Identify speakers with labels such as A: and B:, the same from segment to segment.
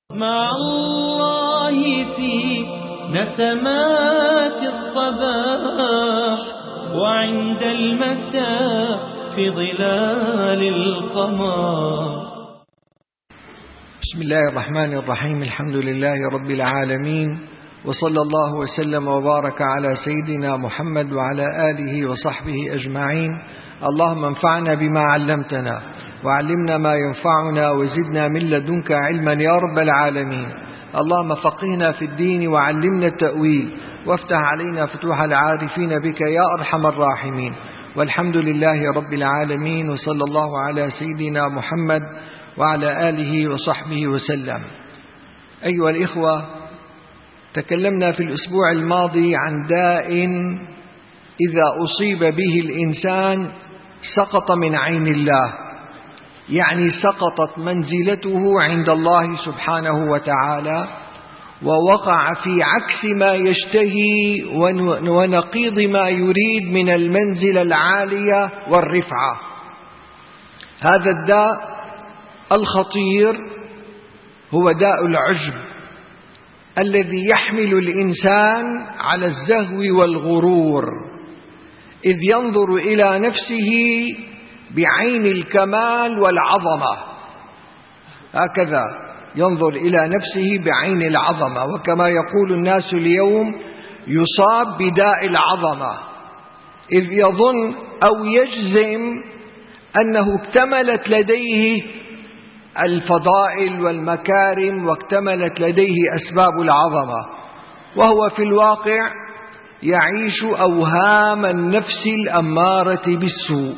A: مع الله في نسمات الصباح وعند المساء في ظلال القمر.
B: بسم الله الرحمن الرحيم. الحمد لله رب العالمين، وصلى الله وسلم وبارك على سيدنا محمد وعلى آله وصحبه أجمعين. اللهم انفعنا بما علمتنا وعلمنا ما ينفعنا وزدنا من لدنك علما يا رب العالمين. اللهم فقهنا في الدين وعلمنا التأويل وافتح علينا فتوح العارفين بك يا أرحم الراحمين. والحمد لله رب العالمين، وصلى الله على سيدنا محمد وعلى آله وصحبه وسلم. أيها الإخوة، تكلمنا في الأسبوع الماضي عن داء إذا أصيب به الإنسان سقط من عين الله، يعني سقطت منزلته عند الله سبحانه وتعالى، ووقع في عكس ما يشتهي ونقيض ما يريد من المنزلة العالية والرفعة. هذا الداء الخطير هو داء العجب الذي يحمل الإنسان على الزهو والغرور، إذ ينظر إلى نفسه بعين الكمال والعظمة، هكذا ينظر إلى نفسه بعين العظمة. وكما يقول الناس اليوم يصاب بداء العظمة، إذ يظن أو يجزم أنه اكتملت لديه الفضائل والمكارم واكتملت لديه أسباب العظمة، وهو في الواقع يعيش أوهام النفس الأمارة بالسوء،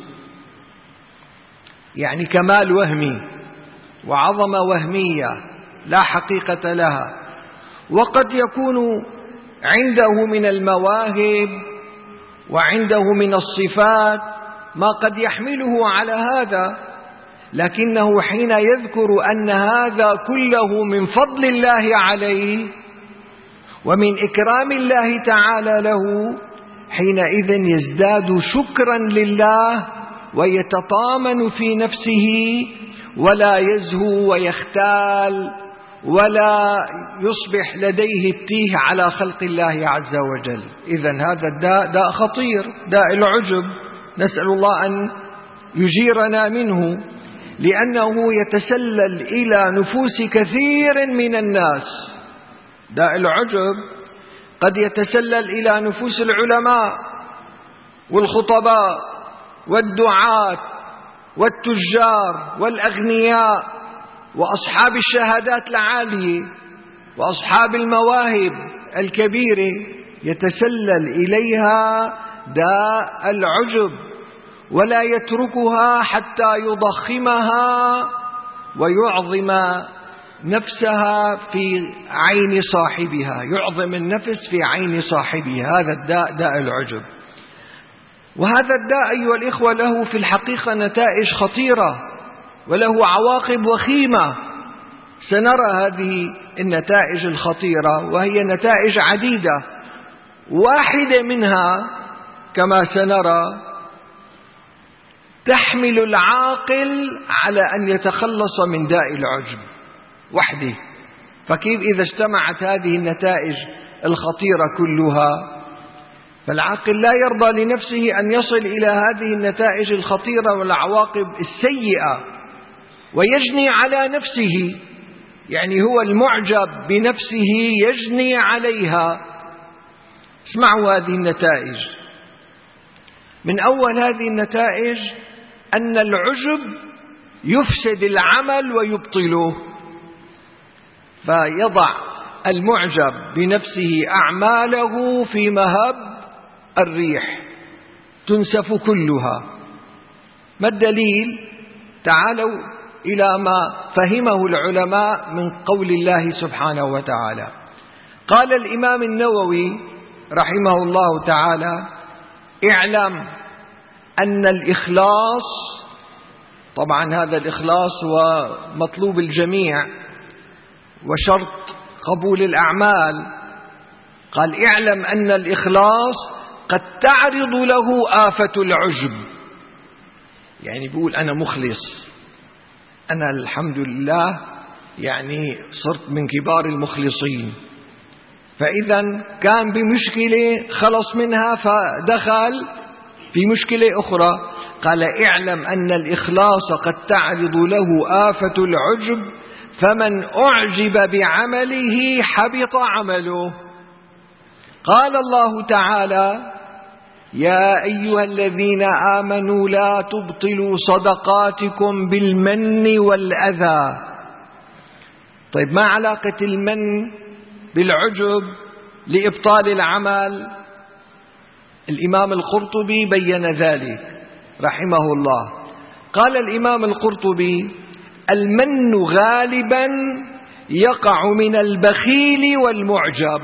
B: يعني كمال وهمي وعظمة وهمية لا حقيقة لها. وقد يكون عنده من المواهب وعنده من الصفات ما قد يحمله على هذا، لكنه حين يذكر أن هذا كله من فضل الله عليه ومن إكرام الله تعالى له، حينئذ يزداد شكرا لله ويتطامن في نفسه، ولا يزهو ويختال ولا يصبح لديه التيه على خلق الله عز وجل. إذن هذا الداء داء خطير، داء العجب، نسأل الله أن يجيرنا منه، لأنه يتسلل إلى نفوس كثير من الناس. داء العجب قد يتسلل إلى نفوس العلماء والخطباء والدعاة والتجار والأغنياء وأصحاب الشهادات العالية وأصحاب المواهب الكبيرة، يتسلل إليها داء العجب ولا يتركها حتى يضخمها ويعظم نفسها في عين صاحبها، يعظم النفس في عين صاحبها. هذا الداء داء العجب. وهذا الداء أيها الإخوة له في الحقيقة نتائج خطيرة وله عواقب وخيمة. سنرى هذه النتائج الخطيرة، وهي نتائج عديدة. واحدة منها كما سنرى تحمل العاقل على أن يتخلص من داء العجب وحده. فكيف إذا اجتمعت هذه النتائج الخطيرة كلها؟ فالعاقل لا يرضى لنفسه أن يصل إلى هذه النتائج الخطيرة والعواقب السيئة ويجني على نفسه، يعني هو المعجب بنفسه يجني عليها. اسمعوا هذه النتائج. من أول هذه النتائج أن العجب يفسد العمل ويبطله، فيضع المعجب بنفسه أعماله في مهب الريح تنسف كلها. ما الدليل؟ تعالوا إلى ما فهمه العلماء من قول الله سبحانه وتعالى. قال الإمام النووي رحمه الله تعالى: اعلم أن الإخلاص، طبعا هذا الإخلاص هو مطلوب الجميع وشرط قبول الأعمال. قال: اعلم أن الإخلاص قد تعرض له آفة العجب. يعني بيقول أنا مخلص، أنا الحمد لله يعني صرت من كبار المخلصين، فإذا كان بمشكلة خلص منها فدخل في مشكلة أخرى. قال اعلم أن الإخلاص قد تعرض له آفة العجب، فمن أعجب بعمله حبط عمله. قال الله تعالى يا أيها الذين آمنوا لا تبطلوا صدقاتكم بالمن والأذى. طيب ما علاقة المن بالعجب لإبطال العمل؟ الإمام القرطبي بين ذلك رحمه الله. قال الإمام القرطبي المن غالبا يقع من البخيل والمعجب،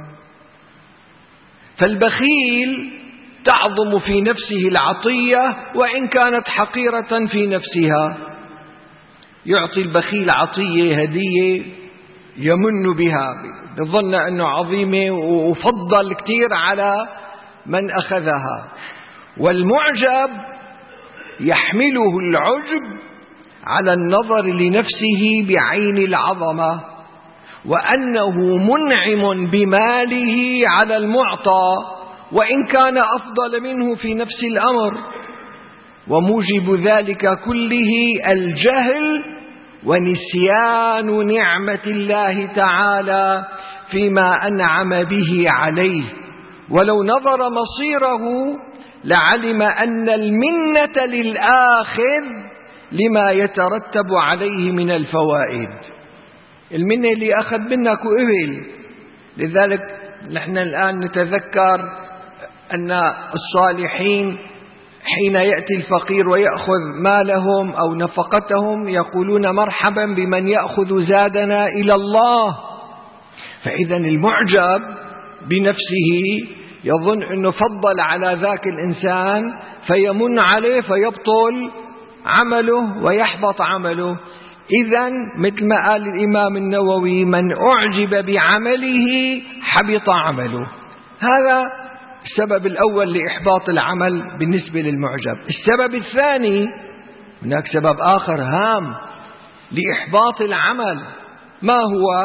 B: فالبخيل تعظم في نفسه العطية وإن كانت حقيرة في نفسها، يعطي البخيل عطية هدية يمن بها بظن أنه عظيمة وفضل كثير على من أخذها. والمعجب يحمله العجب على النظر لنفسه بعين العظمة، وأنه منعم بماله على المعطى وإن كان أفضل منه في نفس الأمر. وموجب ذلك كله الجهل ونسيان نعمة الله تعالى فيما أنعم به عليه، ولو نظر مصيره لعلم أن المنة للآخذ لما يترتب عليه من الفوائد. المنة اللي أخذ منك وإبل. لذلك نحن الآن نتذكر أن الصالحين حين يأتي الفقير ويأخذ مالهم أو نفقتهم يقولون مرحبا بمن يأخذ زادنا إلى الله. فإذا المعجب بنفسه يظن أنه فضل على ذاك الإنسان فيمن عليه فيبطل عمله ويحبط عمله. إذن مثل ما قال الإمام النووي من أعجب بعمله حبط عمله. هذا السبب الأول لإحباط العمل بالنسبة للمعجب. السبب الثاني، هناك سبب آخر هام لإحباط العمل. ما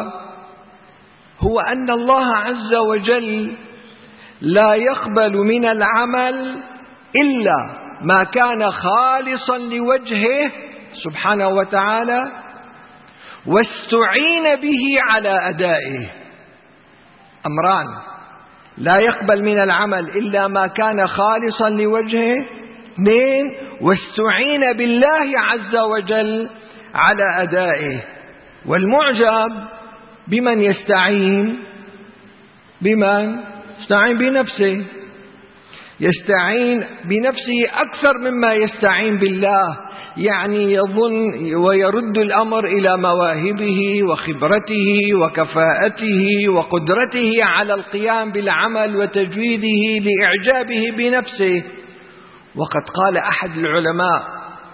B: هو أن الله عز وجل لا يقبل من العمل إلا ما كان خالصا لوجهه سبحانه وتعالى واستعين به على أدائه. أمران: لا يقبل من العمل إلا ما كان خالصا لوجهه. 2: واستعين بالله عز وجل على أدائه. والمعجب بمن يستعين؟ بمن يستعين؟ بنفسه. يستعين بنفسه أكثر مما يستعين بالله، يعني يظن ويرد الأمر إلى مواهبه وخبرته وكفاءته وقدرته على القيام بالعمل وتجويده لإعجابه بنفسه. وقد قال أحد العلماء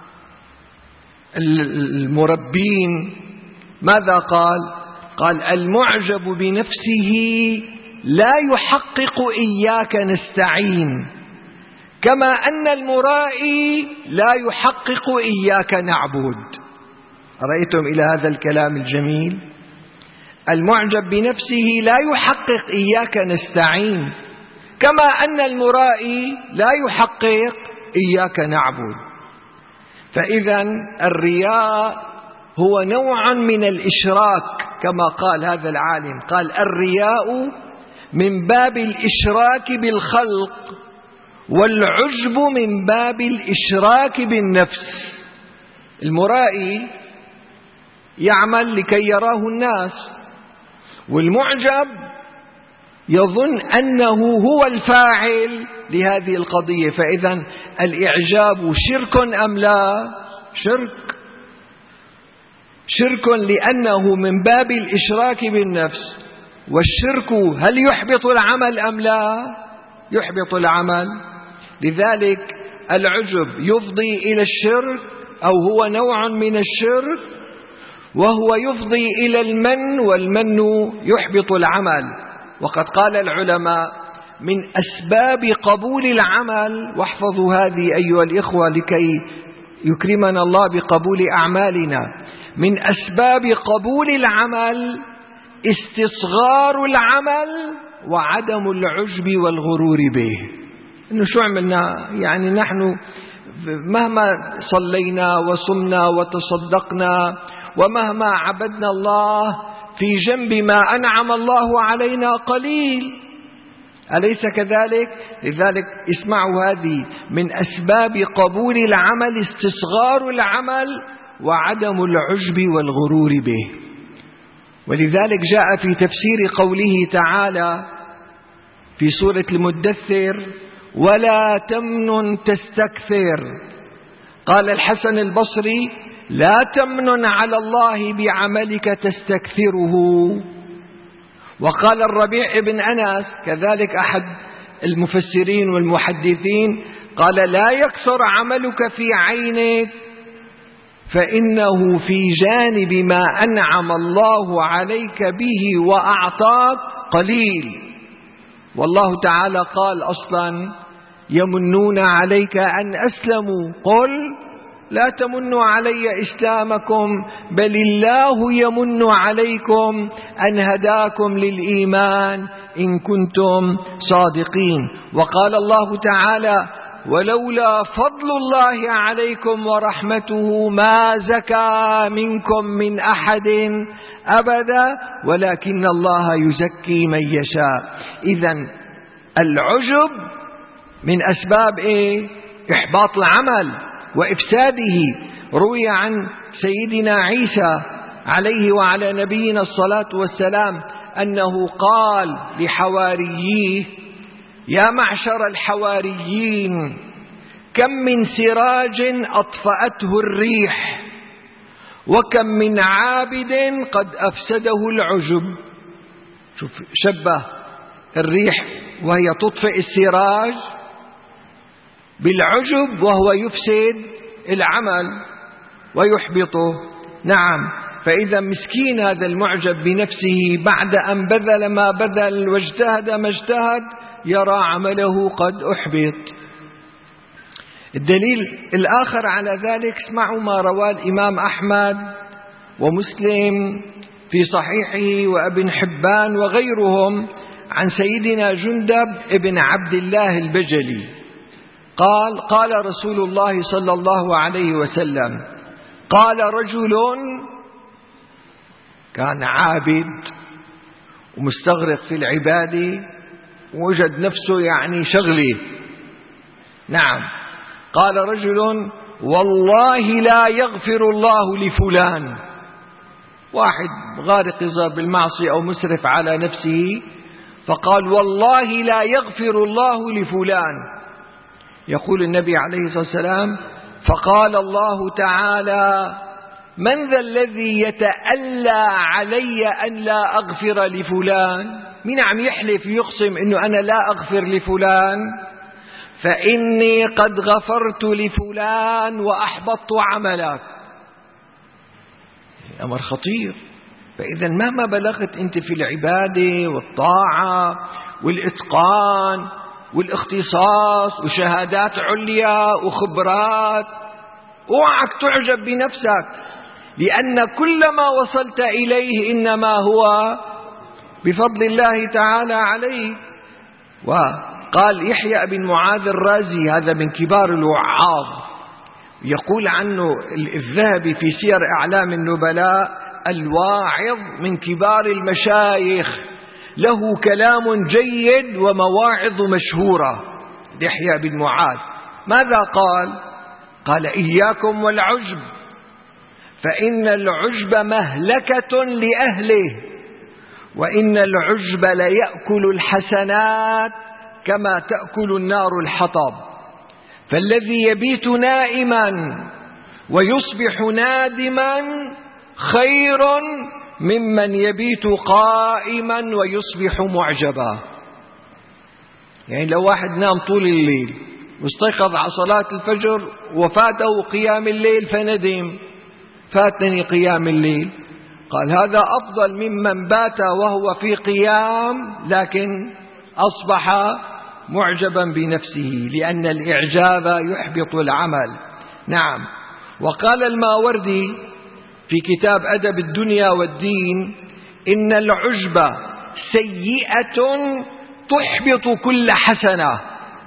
B: المربين ماذا قال؟ قال المعجب بنفسه لا يحقق إياك نستعين، كما أن المرائي لا يحقق إياك نعبد. رأيتم إلى هذا الكلام الجميل؟ المعجب بنفسه لا يحقق إياك نستعين، كما أن المرائي لا يحقق إياك نعبد. فإذا الرياء هو نوع من الإشراك، كما قال هذا العالم، قال الرياء من باب الإشراك بالخلق، والعجب من باب الإشراك بالنفس. المرائي يعمل لكي يراه الناس، والمعجب يظن أنه هو الفاعل لهذه القضية. فإذا الإعجاب شرك أم لا؟ شرك لأنه من باب الإشراك بالنفس. والشرك هل يحبط العمل أم لا؟ يحبط العمل. لذلك العجب يفضي إلى الشرك، أو هو نوع من الشرك، وهو يفضي إلى المن، والمن يحبط العمل. وقد قال العلماء من أسباب قبول العمل، واحفظوا هذه أيها الإخوة لكي يكرمنا الله بقبول أعمالنا، من أسباب قبول العمل استصغار العمل وعدم العجب والغرور به. إنه شو عملنا؟ يعني نحن مهما صلينا وصمنا وتصدقنا ومهما عبدنا الله في جنب ما أنعم الله علينا قليل، أليس كذلك؟ لذلك اسمعوا، هذه من أسباب قبول العمل استصغار العمل وعدم العجب والغرور به. ولذلك جاء في تفسير قوله تعالى في سورة المدثر: ولا تمنن تستكثر. قال الحسن البصري: لا تمنن على الله بعملك تستكثره. وقال الربيع بن أنس كذلك أحد المفسرين والمحدثين، قال: لا يكثر عملك في عينك فإنه في جانب ما أنعم الله عليك به وأعطاك قليل. والله تعالى قال أصلا: يمنون عليك أن أسلموا قل لا تمنوا علي إسلامكم بل الله يمن عليكم أن هداكم للإيمان إن كنتم صادقين. وقال الله تعالى: ولولا فضل الله عليكم ورحمته ما زكى منكم من أحد أبدا ولكن الله يزكي من يشاء. إذن العجب من أسباب إحباط العمل وإفساده. روي عن سيدنا عيسى عليه وعلى نبينا الصلاة والسلام أنه قال لحوارييه: يا معشر الحواريين، كم من سراج أطفأته الريح وكم من عابد قد أفسده العجب. شوف، شبه الريح وهي تطفئ السراج بالعجب وهو يفسد العمل ويحبطه. نعم، فإذا مسكين هذا المعجب بنفسه بعد أن بذل ما بذل واجتهد ما اجتهد يرى عمله قد أحبط. الدليل الآخر على ذلك، اسمعوا ما رواه الإمام أحمد ومسلم في صحيحه وابن حبان وغيرهم عن سيدنا جندب ابن عبد الله البجلي قال: قال رسول الله صلى الله عليه وسلم: قال رجل كان عابد ومستغرق في العبادة ووجد نفسه يعني شغله. نعم، قال رجل: والله لا يغفر الله لفلان. واحد غارق بالمعصية أو مسرف على نفسه فقال: والله لا يغفر الله لفلان. يقول النبي عليه الصلاة والسلام: فقال الله تعالى: من ذا الذي يتألى علي أن لا أغفر لفلان؟ مين عم يحلف يقسم أنه أنا لا أغفر لفلان؟ فإني قد غفرت لفلان وأحبطت عملك. أمر خطير. فإذا مهما بلغت أنت في العبادة والطاعة والإتقان والاختصاص وشهادات عليا وخبرات، اوعك تعجب بنفسك، لأن كل ما وصلت إليه إنما هو بفضل الله تعالى عليك. وقال يحيى بن معاذ الرازي، هذا من كبار الوعاظ، يقول عنه الذهبي في سير أعلام النبلاء: الواعظ من كبار المشايخ، له كلام جيد ومواعظ مشهورة. يحيى بن معاذ ماذا قال؟ قال: إياكم والعجب، فإن العجب مهلكة لأهله، وإن العجب ليأكل الحسنات كما تأكل النار الحطب، فالذي يبيت نائما ويصبح نادما خير ممن يبيت قائما ويصبح معجبا. يعني لو واحد نام طول الليل واستيقظ على صلاة الفجر وفاته قيام الليل فندم: فاتني قيام الليل، قال هذا أفضل ممن بات وهو في قيام لكن أصبح معجبا بنفسه، لأن الإعجاب يحبط العمل. نعم. وقال الماوردي في كتاب أدب الدنيا والدين: إن العجب سيئة تحبط كل حسنة،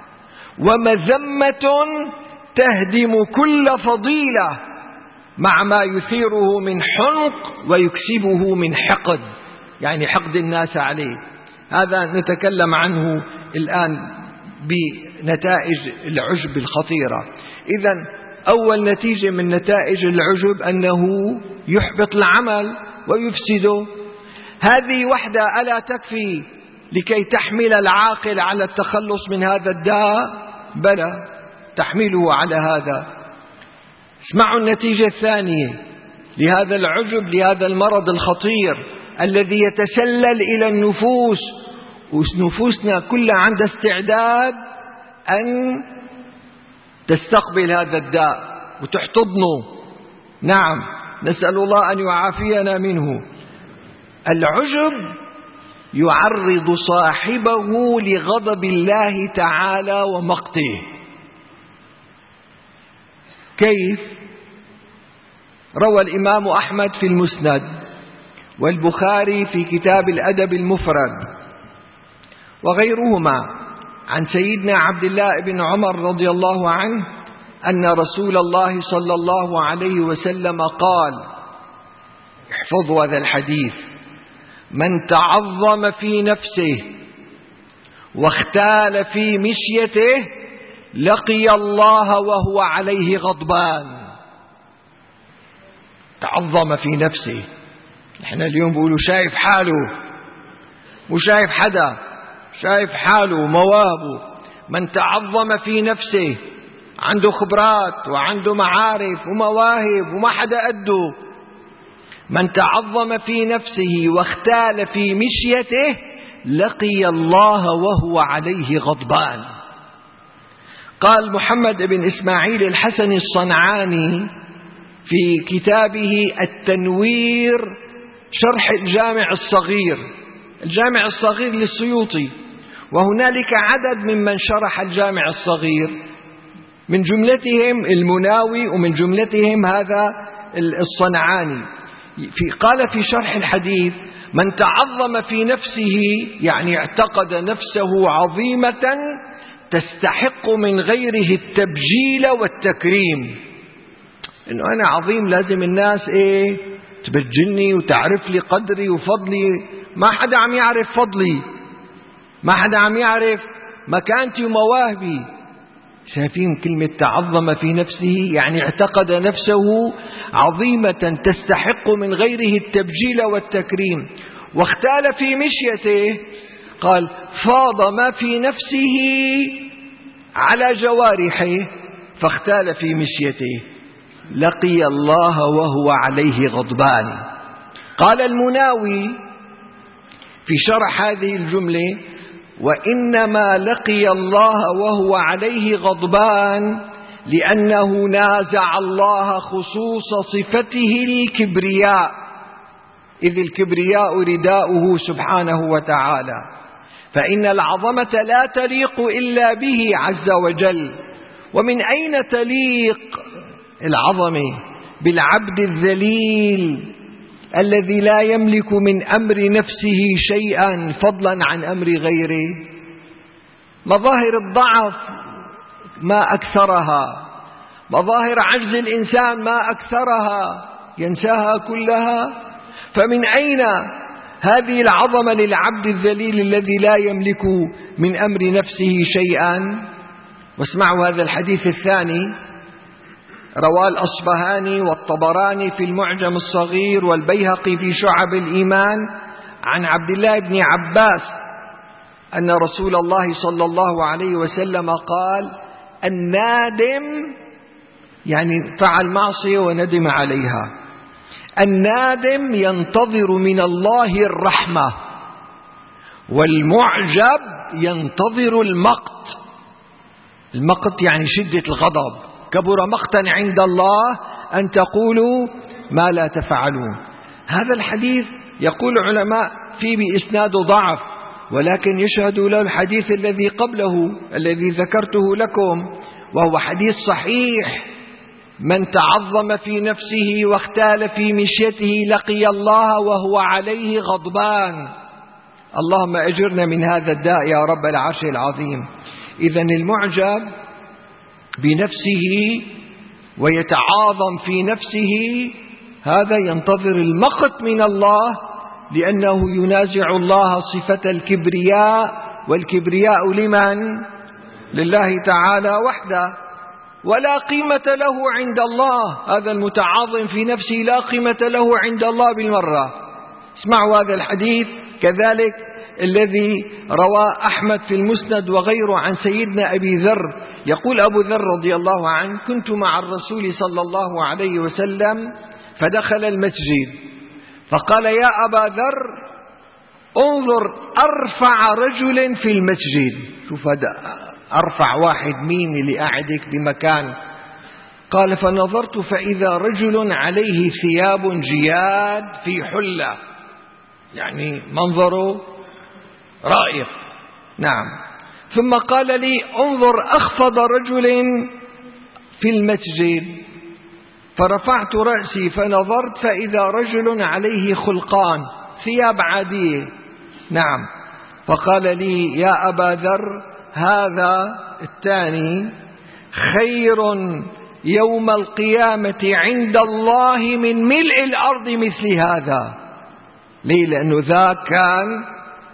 B: ومذمة تهدم كل فضيلة، مع ما يثيره من حنق ويكسبه من حقد، يعني حقد الناس عليه. هذا نتكلم عنه الآن بنتائج العجب الخطيرة. إذن أول نتيجة من نتائج العجب أنه يحبط العمل ويفسده. هذه وحدة ألا تكفي لكي تحمل العاقل على التخلص من هذا الداء؟ بلى، تحمله على هذا. اسمعوا النتيجة الثانية لهذا العجب، لهذا المرض الخطير الذي يتسلل إلى النفوس، ونفوسنا كلها عندها استعداد أن تستقبل هذا الداء وتحتضنه. نعم، نسأل الله أن يعافينا منه. العجب يعرض صاحبه لغضب الله تعالى ومقته. كيف؟ روى الإمام أحمد في المسند، والبخاري في كتاب الأدب المفرد، وغيرهما عن سيدنا عبد الله بن عمر رضي الله عنه أن رسول الله صلى الله عليه وسلم قال، احفظوا هذا الحديث: من تعظم في نفسه واختال في مشيته لقي الله وهو عليه غضبان. تعظم في نفسه، نحن اليوم بيقولوا شايف حاله وشايف حدا، شايف حاله مواهبه. من تعظم في نفسه، عنده خبرات وعنده معارف ومواهب وما حدا قده. من تعظم في نفسه واختال في مشيته لقي الله وهو عليه غضبان. قال محمد بن إسماعيل الحسني الصنعاني في كتابه التنوير شرح الجامع الصغير، الجامع الصغير للسيوطي، وهنالك عدد ممن شرح الجامع الصغير، من جملتهم المناوي ومن جملتهم هذا الصنعاني. قال في شرح الحديث: من تعظم في نفسه، يعني اعتقد نفسه عظيمة تستحق من غيره التبجيل والتكريم، إنه أنا عظيم لازم الناس تبجلني وتعرف لي قدري وفضلي. ما حدا عم يعرف فضلي، ما حدا عم يعرف مكانتي ومواهبي. شايفين كلمة تعظم في نفسه؟ يعني اعتقد نفسه عظيمة تستحق من غيره التبجيل والتكريم. واختال في مشيته، قال: فاض ما في نفسه على جوارحه فاختال في مشيته لقي الله وهو عليه غضبان. قال المناوي في شرح هذه الجملة: وإنما لقي الله وهو عليه غضبان لأنه نازع الله خصوص صفته الكبرياء، إذ الكبرياء رداؤه سبحانه وتعالى، فإن العظمة لا تليق إلا به عز وجل. ومن أين تليق العظمة؟ بالعبد الذليل الذي لا يملك من أمر نفسه شيئا فضلا عن أمر غيره. مظاهر الضعف ما أكثرها، مظاهر عجز الإنسان ما أكثرها، ينساها كلها. فمن أين هذه العظمة للعبد الذليل الذي لا يملك من أمر نفسه شيئا؟ واسمعوا هذا الحديث الثاني، رواه الأصبهاني والطبراني في المعجم الصغير والبيهقي في شعب الإيمان عن عبد الله بن عباس أن رسول الله صلى الله عليه وسلم قال: النادم، يعني فعل معصية وندم عليها، النادم ينتظر من الله الرحمة، والمعجب ينتظر المقت. المقت يعني شدة الغضب. كبر مقتا عند الله أن تقولوا ما لا تفعلون. هذا الحديث يقول العلماء فيه بإسناد ضعف، ولكن يشهد له الحديث الذي قبله الذي ذكرته لكم، وهو حديث صحيح من تعظم في نفسه واختال في مشيته لقي الله وهو عليه غضبان. اللهم أجرنا من هذا الداء يا رب العرش العظيم. إذن المعجب بنفسه ويتعاظم في نفسه هذا ينتظر المقت من الله، لأنه ينازع الله صفة الكبرياء، والكبرياء لمن؟ لله تعالى وحده، ولا قيمة له عند الله. هذا المتعاظم في نفسه لا قيمة له عند الله بالمرة. اسمعوا هذا الحديث كذلك الذي رواه أحمد في المسند وغيره عن سيدنا أبي ذر. يقول أبو ذر رضي الله عنه: كنت مع الرسول صلى الله عليه وسلم فدخل المسجد فقال: يا أبا ذر انظر أرفع رجل في المسجد. شوف هذا أرفع واحد، مين اللي قاعدك بمكان؟ قال: فنظرت فإذا رجل عليه ثياب جياد في حلة، يعني منظره رائق. نعم. ثم قال لي: انظر أخفض رجل في المسجد. فرفعت رأسي فنظرت فإذا رجل عليه خلقان، ثياب عادية. نعم. فقال لي: يا أبا ذر هذا الثاني خير يوم القيامة عند الله من ملء الأرض مثل هذا. ليه؟ لأنه ذاك كان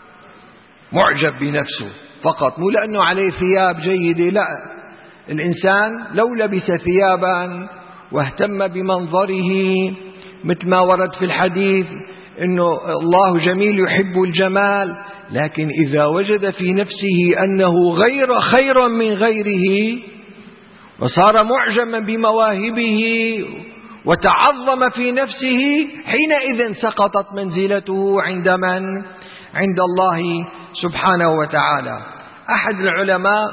B: معجب بنفسه فقط، مو لأنه عليه ثياب جيدة. لا، الإنسان لو لبس ثيابا واهتم بمنظره مثل ما ورد في الحديث إنه الله جميل يحب الجمال، لكن إذا وجد في نفسه أنه خير من غيره وصار معجبا بمواهبه وتعظم في نفسه، حينئذ سقطت منزلته عند من؟ عند الله سبحانه وتعالى. أحد العلماء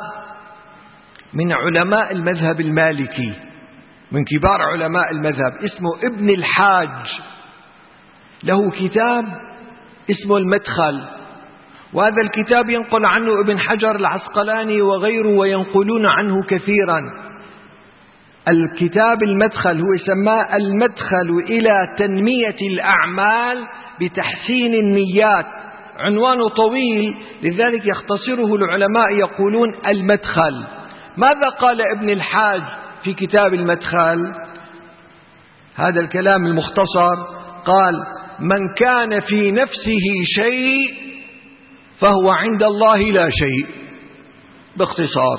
B: من علماء المذهب المالكي، من كبار علماء المذهب، اسمه ابن الحاج، له كتاب اسمه المدخل، وهذا الكتاب ينقل عنه ابن حجر العسقلاني وغيره وينقلون عنه كثيرا. الكتاب المدخل هو سماه المدخل إلى تنمية الأعمال بتحسين النيات، عنوانه طويل لذلك يختصره العلماء يقولون المدخل. ماذا قال ابن الحاج في كتاب المدخل؟ هذا الكلام المختصر، قال: من كان في نفسه شيء فهو عند الله لا شيء. باختصار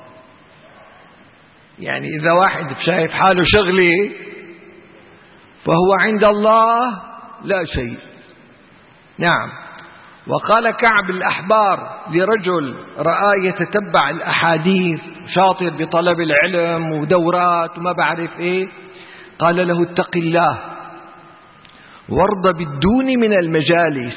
B: يعني إذا واحد شايف حاله شغلي فهو عند الله لا شيء. نعم. وقال كعب الأحبار لرجل رأى يتتبع الأحاديث، شاطر بطلب العلم ودورات وما بعرف إيه، قال له: اتق الله وارض بالدون من المجالس.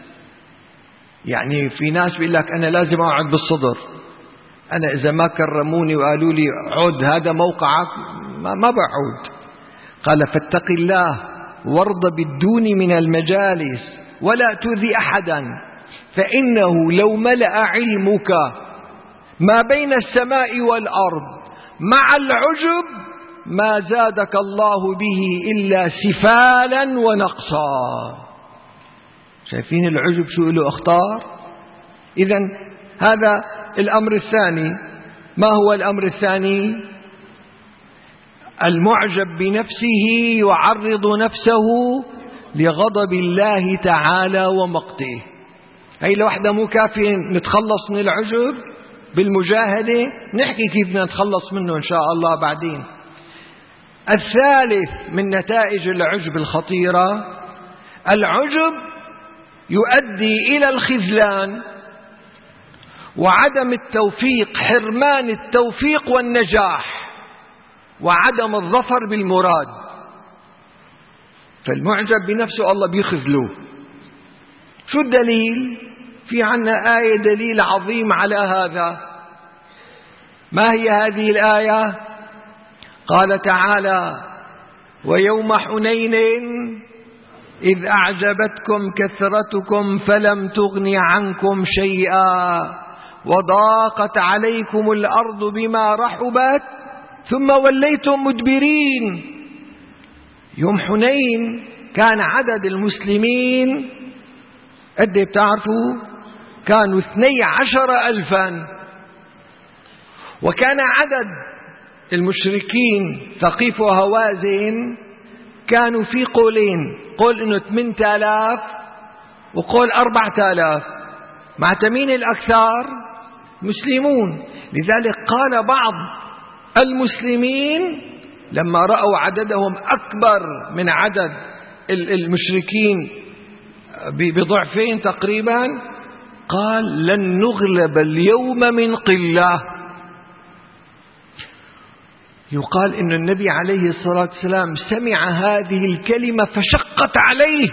B: يعني في ناس بيقول لك أنا لازم أقعد بالصدر، أنا إذا ما كرموني وقالوا لي عد هذا موقعك ما بعود. قال: فاتق الله وارض بالدون من المجالس ولا تؤذي أحدا، فإنه لو ملأ علمك ما بين السماء والأرض مع العجب ما زادك الله به إلا سفالا ونقصا. شايفين العجب شو له أخطار؟ إذن هذا الأمر الثاني. ما هو الأمر الثاني؟ المعجب بنفسه يعرض نفسه لغضب الله تعالى ومقته. هي لوحدها مو كافية نتخلص من العجب بالمجاهدة، نحكي كيف بدنا نتخلص منه إن شاء الله بعدين. الثالث من نتائج العجب الخطيرة، العجب يؤدي إلى الخذلان وعدم التوفيق، حرمان التوفيق والنجاح وعدم الظفر بالمراد. فالمعجب بنفسه الله بيخذله. شو الدليل؟ في عنا آية دليل عظيم على هذا. ما هي هذه الآية؟ قال تعالى: ويوم حنين إذ أعجبتكم كثرتكم فلم تغن عنكم شيئا وضاقت عليكم الأرض بما رحبت ثم وليتم مدبرين. يوم حنين كان عدد المسلمين قد بتعرفوا؟ كانوا 12,000، وكان عدد المشركين ثقيف وهوازن كانوا في قولين، قول إنه 8,000 وقول 4,000. مع مين الأكثر؟ مسلمون. لذلك قال بعض المسلمين لما رأوا عددهم أكبر من عدد المشركين بضعفين تقريبا، قال لن نغلب اليوم من قلة. يقال إن النبي عليه الصلاة والسلام سمع هذه الكلمة فشقت عليه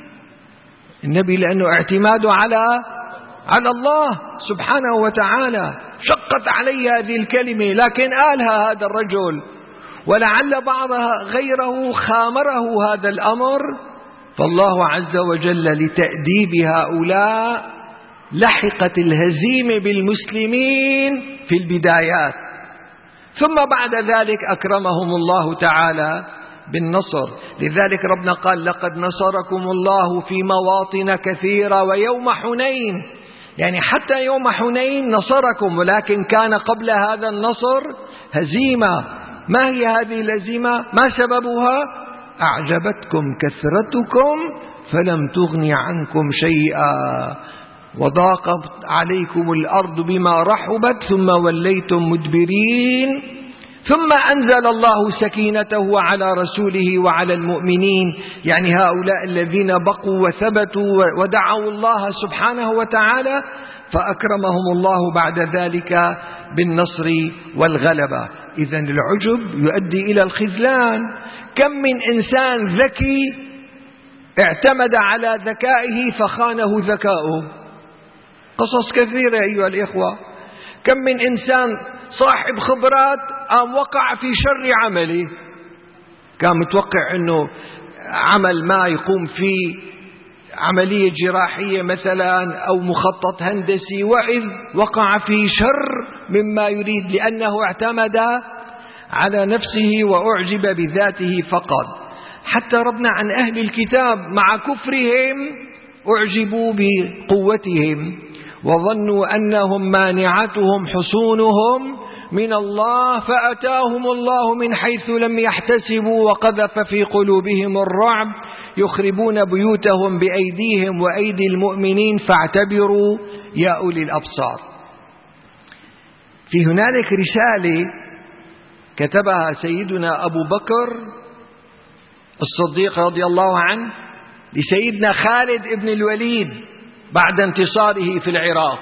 B: النبي، لأنه اعتماده على الله سبحانه وتعالى، شقت عليه هذه الكلمة، لكن قالها هذا الرجل، ولعل بعضها غيره خامره هذا الأمر، فالله عز وجل لتأديب هؤلاء لحقت الهزيمة بالمسلمين في البدايات، ثم بعد ذلك أكرمهم الله تعالى بالنصر. لذلك ربنا قال لقد نصركم الله في مواطن كثيرة ويوم حنين، يعني حتى يوم حنين نصركم، ولكن كان قبل هذا النصر هزيمة. ما هي هذه الهزيمة؟ ما سببها؟ أعجبتكم كثرتكم فلم تغن عنكم شيئا وضاقت عليكم الأرض بما رحبت ثم وليتم مدبرين، ثم أنزل الله سكينته على رسوله وعلى المؤمنين، يعني هؤلاء الذين بقوا وثبتوا ودعوا الله سبحانه وتعالى، فأكرمهم الله بعد ذلك بالنصر والغلبة. إذن العجب يؤدي إلى الخذلان. كم من إنسان ذكي اعتمد على ذكائه فخانه ذكاؤه، قصص كثيرة أيها الإخوة. كم من إنسان صاحب خبرات وقع في شر عمله، كان متوقع أنه عمل ما يقوم فيه عملية جراحية مثلا أو مخطط هندسي، وإذ وقع في شر مما يريد، لأنه اعتمد على نفسه وأعجب بذاته فقط. حتى ربنا عن أهل الكتاب مع كفرهم أعجبوا بقوتهم وظنوا أنهم مانعتهم حصونهم من الله فأتاهم الله من حيث لم يحتسبوا وقذف في قلوبهم الرعب يخربون بيوتهم بأيديهم وأيدي المؤمنين فاعتبروا يا أولي الأبصار. في هنالك رسالة كتبها سيدنا أبو بكر الصديق رضي الله عنه لسيدنا خالد بن الوليد بعد انتصاره في العراق.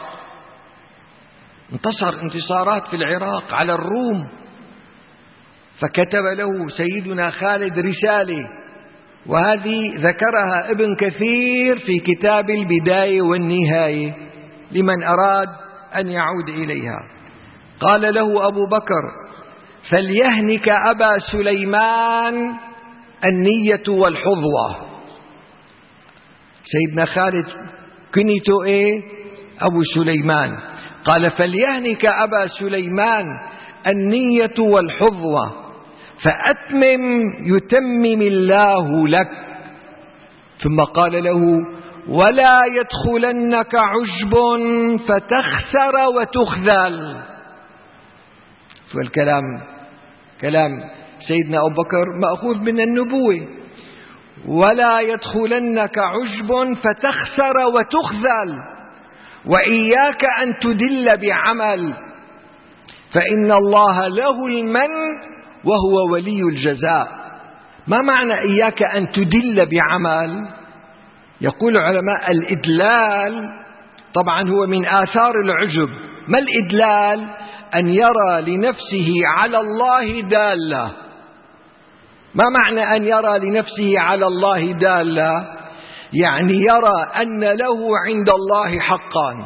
B: انتصر انتصارات في العراق على الروم، فكتب له سيدنا خالد رسالة، وهذه ذكرها ابن كثير في كتاب البداية والنهاية لمن أراد أن يعود إليها. قال له أبو بكر: فليهنك أبا سليمان النية والحظوة. سيدنا خالد كنيته إيه؟ أبو سليمان. قال: فليهنك أبا سليمان النية والحظوة فأتمم يتمم الله لك. ثم قال له: ولا يدخلنك عجب فتخسر وتخذل. فالكلام كلام سيدنا أبو بكر مأخوذ من النبوة. ولا يدخلنك عجب فتخسر وتخذل، وإياك أن تدل بعمل فإن الله له المن وهو ولي الجزاء. ما معنى إياك أن تدل بعمل؟ يقول العلماء الإدلال طبعا هو من آثار العجب. ما الإدلال؟ أن يرى لنفسه على الله دالة. ما معنى أن يرى لنفسه على الله دالة؟ يعني يرى أن له عند الله حقا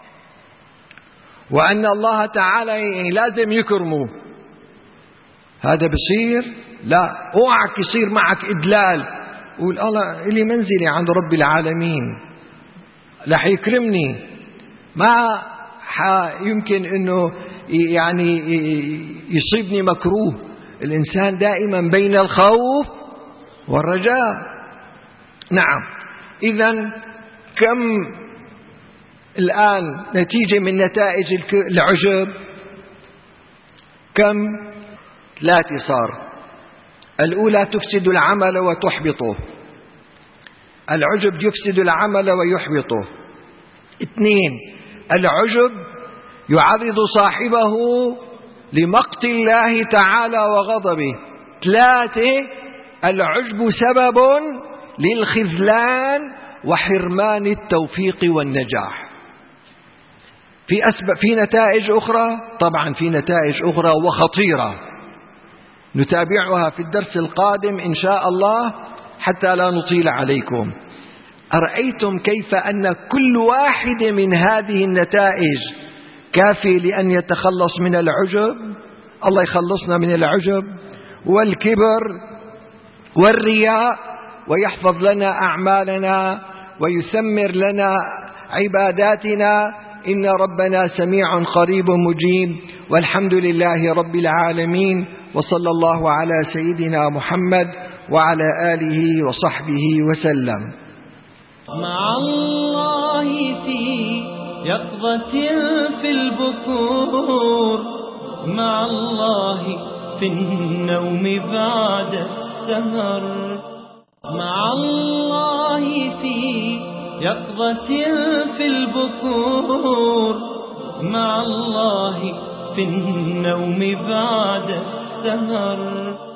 B: وأن الله تعالى لازم يكرمه. هذا بصير؟ لا، اوعك يصير معك إدلال. قول الله إلي منزلي عند رب العالمين رح يكرمني. ما يمكن أنه يعني يصيبني مكروه. الإنسان دائما بين الخوف والرجاء. نعم. إذن كم الآن نتيجة من نتائج العجب؟ كم؟ 3 صار. الأولى تفسد العمل وتحبطه. العجب يفسد العمل ويحبطه. 2 العجب يعرض صاحبه لمقت الله تعالى وغضبه. 3 العجب سبب للخذلان وحرمان التوفيق والنجاح. في نتائج أخرى؟ طبعا في نتائج أخرى وخطيرة نتابعها في الدرس القادم إن شاء الله حتى لا نطيل عليكم. أرأيتم كيف أن كل واحد من هذه النتائج كافي لأن يتخلص من العجب؟ الله يخلصنا من العجب والكبر والرياء، ويحفظ لنا أعمالنا ويثمر لنا عباداتنا. إن ربنا سميع قريب مجيب، والحمد لله رب العالمين، وصلى الله على سيدنا محمد وعلى آله وصحبه وسلم.
A: مع الله في يقظة في البكور، مع الله في النوم بعد السهر، مع الله في يقظة في البكور، مع الله في النوم بعد السهر.